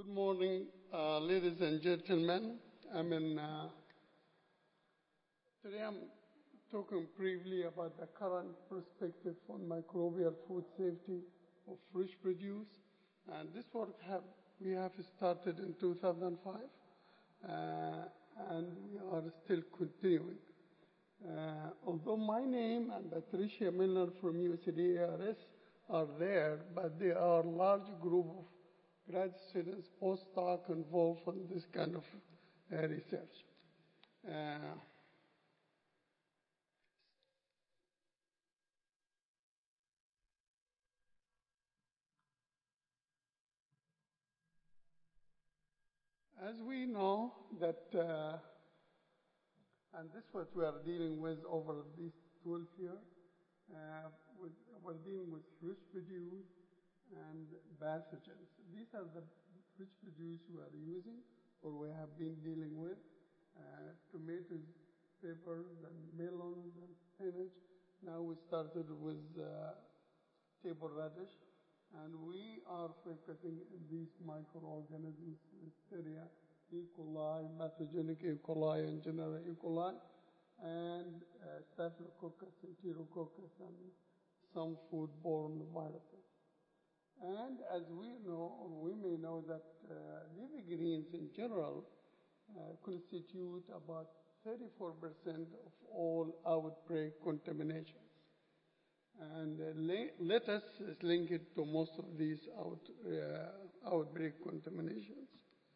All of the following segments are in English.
Good morning, ladies and gentlemen. Today I'm talking briefly about the current perspective on microbial food safety of fresh produce. And this work we have started in 2005, and we are still continuing. Although my name and Patricia Miller from USDARS are there, but they are a large group of grad students, postdoc involved in this kind of research. As we know that, and this is what we are dealing with over these 12 years, we're dealing with fresh produce and pathogens. These are the fresh produce we are using or we have been dealing with. Tomatoes, peppers, and melons, and spinach. Now we started with table radish, and we are focusing on these microorganisms, Listeria, E. coli, pathogenic E. coli, and general E. coli, and Staphylococcus, Enterococcus, and some foodborne viruses. And as we know, or we may know that leafy greens in general constitute about 34% of all outbreak contaminations. And lettuce is linked to most of these outbreak contaminations.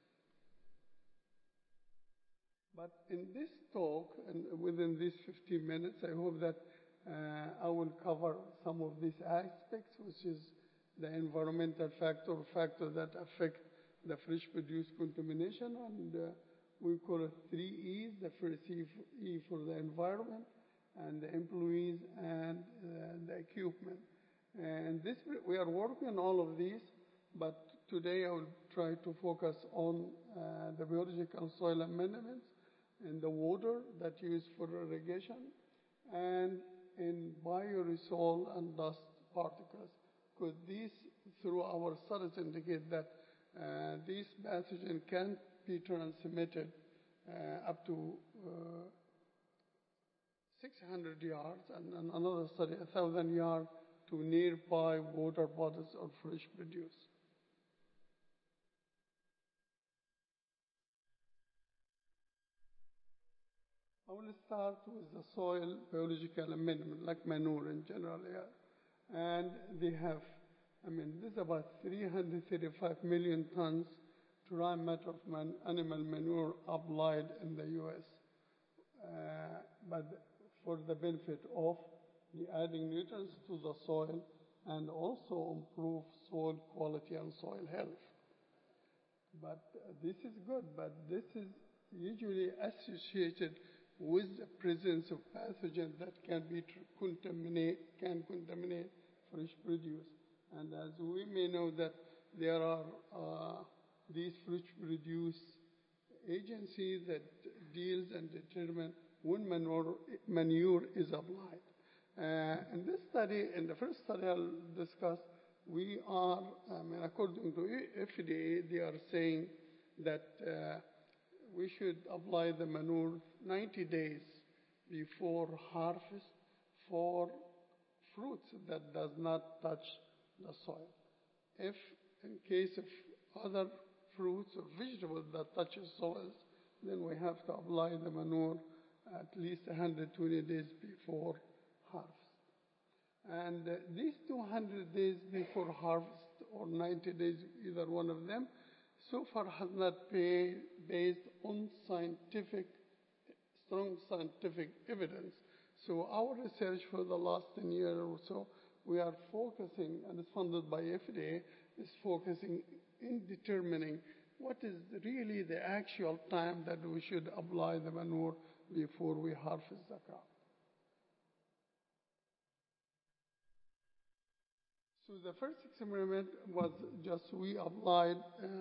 But in this talk, and within these 15 minutes, I hope that I will cover some of these aspects, which is the environmental factor that affect the fresh produce contamination, and we call it 3 E's. The first E for the environment, and the employees, and the equipment. And we are working on all of these, but today I will try to focus on the biological soil amendments and the water that used for irrigation, and in bioaerosol and dust particles. Because these, through our studies, indicate that these pathogens can be transmitted up to 600 yards, and another study, 1,000 yards to nearby water bodies or fresh produce. I will start with the soil biological amendment, like manure in general. Yeah. And they have, this is about 335 million tons dry matter of animal manure applied in the U.S. But for the benefit of the adding nutrients to the soil and also improve soil quality and soil health. But this is good, but this is usually associated with the presence of pathogens that can contaminate fresh produce. And as we may know that there are these fresh produce agencies that deals and determine when manure is applied. In this study, in the first study I'll discuss, we are, according to FDA, they are saying that we should apply the manure 90 days before harvest for fruits that does not touch the soil. If in case of other fruits or vegetables that touches soils, then we have to apply the manure at least 120 days before harvest. And these 200 days before harvest or 90 days, either one of them, so far has not been based on strong scientific evidence. So our research for the last 10 years or so, we are focusing, and it's funded by FDA, is focusing in determining what is really the actual time that we should apply the manure before we harvest the crop. So the first experiment was just we applied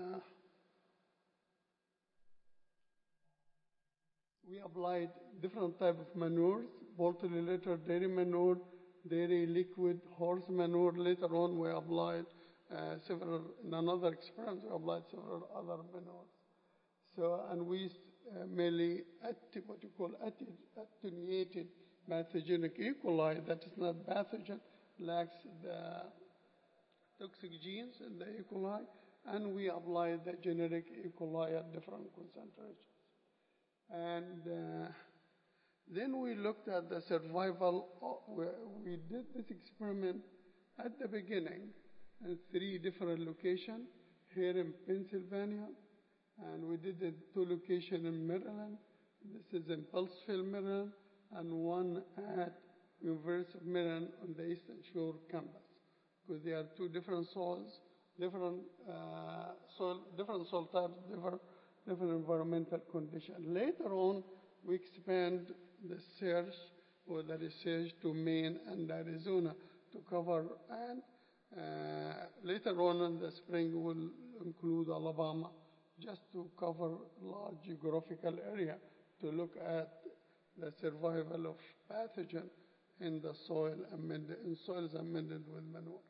different type of manures, poultry litter, dairy manure, dairy liquid, horse manure. Later on we applied in another experiment, we applied several other manures. So, and we mainly what you call attenuated pathogenic E. coli that is not pathogen, lacks the toxic genes in the E. coli, and we apply the generic E. coli at different concentrations. And then we looked at the survival. We did this experiment at the beginning in 3 different locations here in Pennsylvania, and we did it 2 locations in Maryland. This is in Pulseville, Maryland, and 1 at University of Maryland on the Eastern Shore campus, because they are 2 different soils, different soil types, different environmental conditions. Later on, we expand the search or the research to Maine and Arizona to cover, and later on in the spring we'll include Alabama, just to cover large geographical area to look at the survival of pathogen in the soil in soils amended with manure.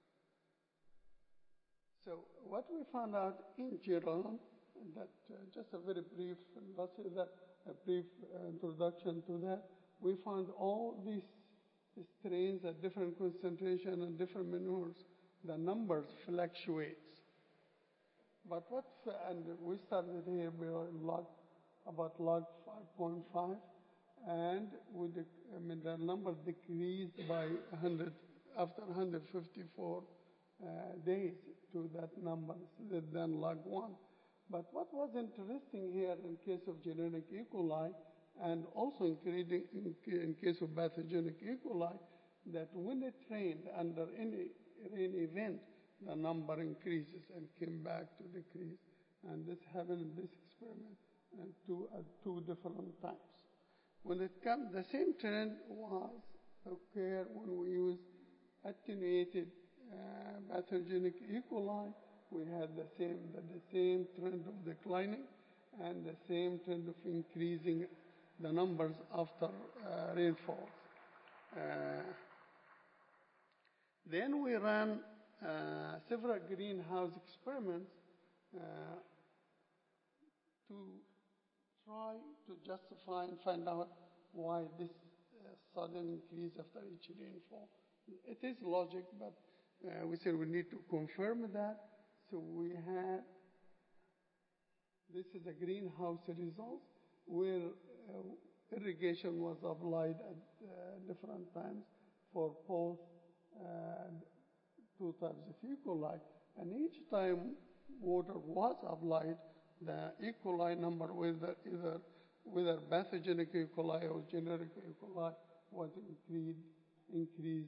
So what we found out in general, that just a very brief, let's say that a brief introduction to that, we found all these strains at different concentration and different manures, the numbers fluctuates. But and we started here, we were about log 5.5, and the number decreased by 100 after 154 days to that number than log 1. But what was interesting here in case of generic E. coli, and also in case of pathogenic E. coli, that when it rained under any rain event, the number increases and came back to decrease. And this happened in this experiment at 2 different times. When it comes, the same trend was occurred when we used attenuated pathogenic E. coli. We had the same trend of declining and the same trend of increasing the numbers after rainfall. Then we ran several greenhouse experiments to try to justify and find out why this sudden increase after each rainfall. It is logic, but we said we need to confirm that. So we had, this is a greenhouse result where irrigation was applied at different times for both 2 types of E. coli. And each time water was applied, the E. coli number, whether pathogenic E. coli or generic E. coli, was increased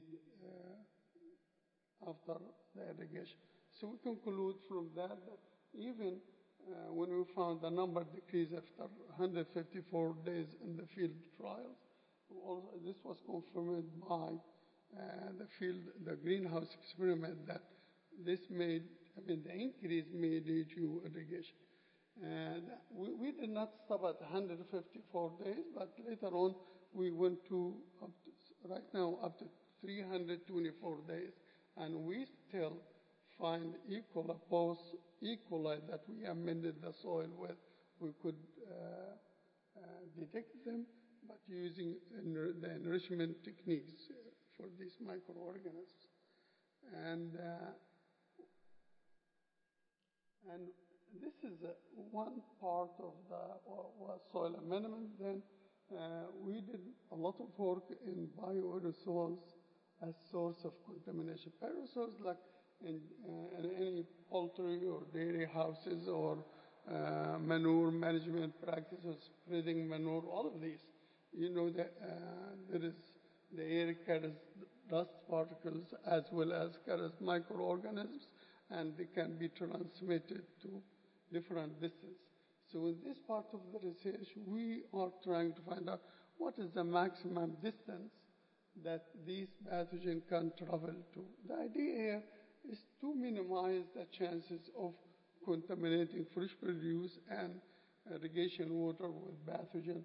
after the irrigation. So we conclude from that even when we found the number decrease after 154 days in the field trials, this was confirmed by the greenhouse experiment, that this the increase may lead to irrigation. And we did not stop at 154 days, but later on we went to right now up to 324 days, and we still find E. coli, post E. coli that we amended the soil with. We could detect them, but using the enrichment techniques for these microorganisms. And this is one part of the soil amendment. Then we did a lot of work in bioaerosols as source of contamination. Aerosols like in any poultry or dairy houses or manure management practices, spreading manure, all of these. You know that the air carries dust particles as well as carries microorganisms, and they can be transmitted to different distance. So in this part of the research, we are trying to find out what is the maximum distance that these pathogens can travel to. The idea here is to minimize the chances of contaminating fresh produce and irrigation water with pathogen.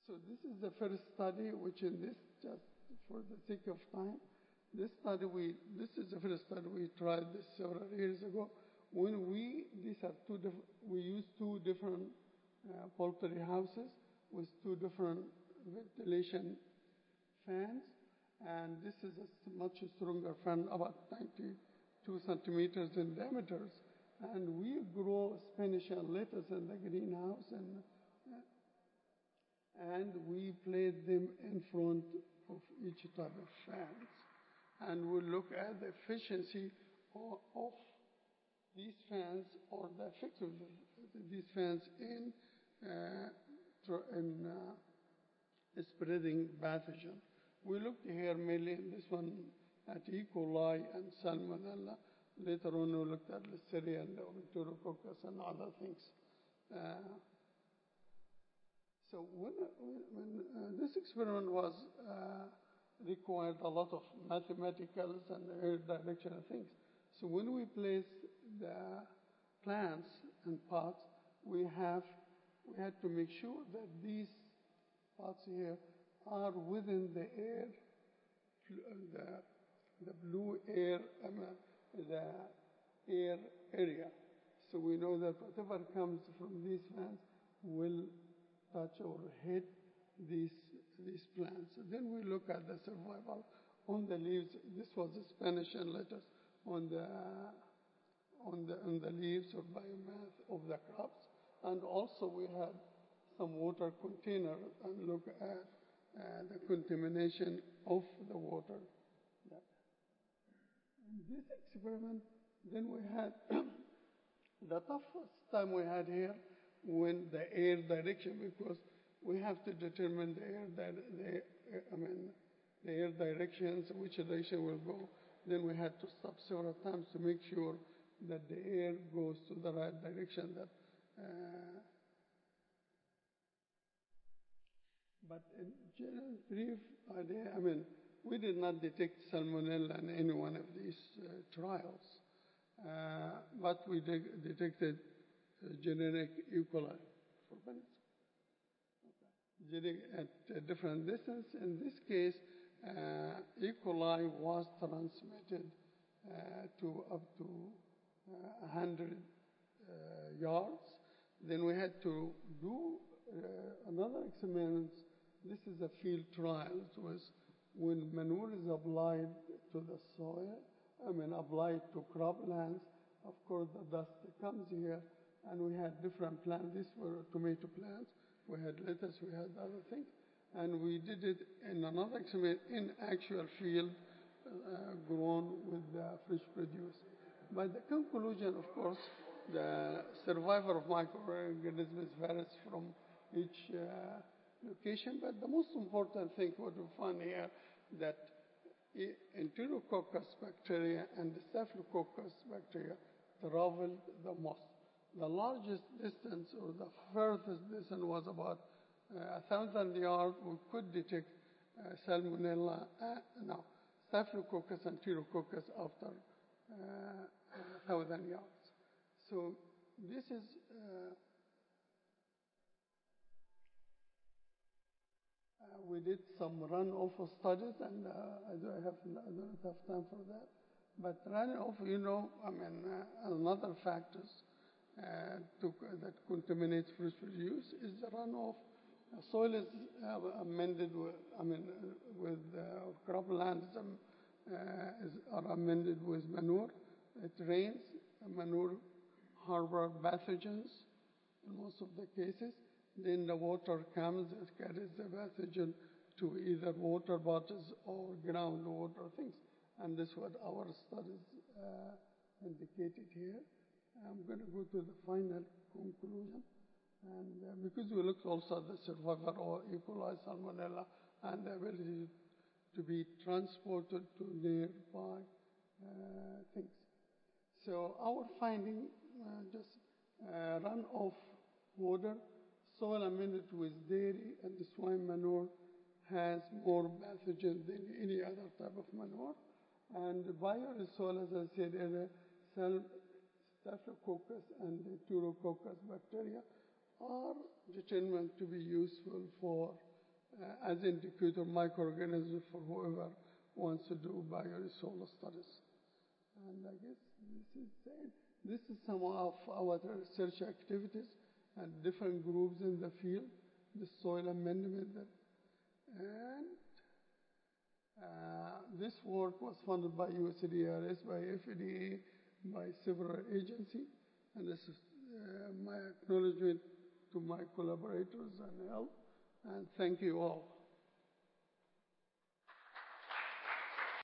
So this is the first study, which in this, just for the sake of time, this is the first study we tried this several years ago. When we used two different poultry houses with two different ventilation fans, and this is a much stronger fan, about 92 centimeters in diameters. And we grow Spanish and lettuce in the greenhouse, and we place them in front of each type of fans. And we look at the efficiency of these fans, or the effect of these fans in spreading pathogen. We looked here mainly in this one at E. coli and Salmonella. Later on, we looked at Listeria and Enterococcus and other things. So when this experiment was required a lot of mathematicals and directional things. So when we place the plants in pots, we had to make sure that these pots here are within the air, the blue air, the air area. So we know that whatever comes from these fans will touch or hit these plants. Then we look at the survival on the leaves. This was the Spanish and lettuce on the leaves or biomass of the crops. And also we had some water container and look at the contamination of the water. Yeah. In this experiment, then we had the toughest time we had here when the air direction, because we have to determine the air directions, which direction will go. Then we had to stop several times to make sure that the air goes to the right direction. But in general, brief idea, we did not detect Salmonella in any one of these trials, but we detected generic E. coli for penicillin. At a different distance. In this case, E. coli was transmitted to up to 100 yards. Then we had to do another experiment. This is a field trial. It was when manure is applied to the soil, applied to croplands. Of course, the dust comes here, and we had different plants. These were tomato plants. We had lettuce, we had other things. And we did it in another experiment in actual field grown with fresh produce. By the conclusion, of course, the survival of microorganisms varies from each location. But the most important thing what we find here, that Enterococcus bacteria and the Staphylococcus bacteria traveled the most. The largest distance, or the furthest distance, was about 1,000 yards. We could detect Salmonella, Staphylococcus and Enterococcus after 1,000 yards. So this is we did some runoff studies, and I don't have time for that. But runoff, another factors that contaminates fresh produce is the runoff. Soil is amended with croplands are amended with manure. It rains, manure harbor pathogens in most of the cases. Then the water comes, it carries the pathogen to either water bodies or groundwater things. And this is what our studies indicated here. I'm going to go to the final conclusion. And because we looked also at the survival of E. coli, Salmonella, and the ability to be transported to nearby things. So our finding, just runoff water, soil amended with dairy and swine manure has more pathogen than any other type of manure. And the bioresoil, as I said earlier, Staphylococcus and Enterococcus bacteria are determined to be useful for as indicator microorganisms for whoever wants to do bioresource studies. And I guess this is some of our research activities and different groups in the field, the soil amendment. And this work was funded by USDRS, by FDA, by several agencies. And this is my acknowledgement to my collaborators and help. And thank you all.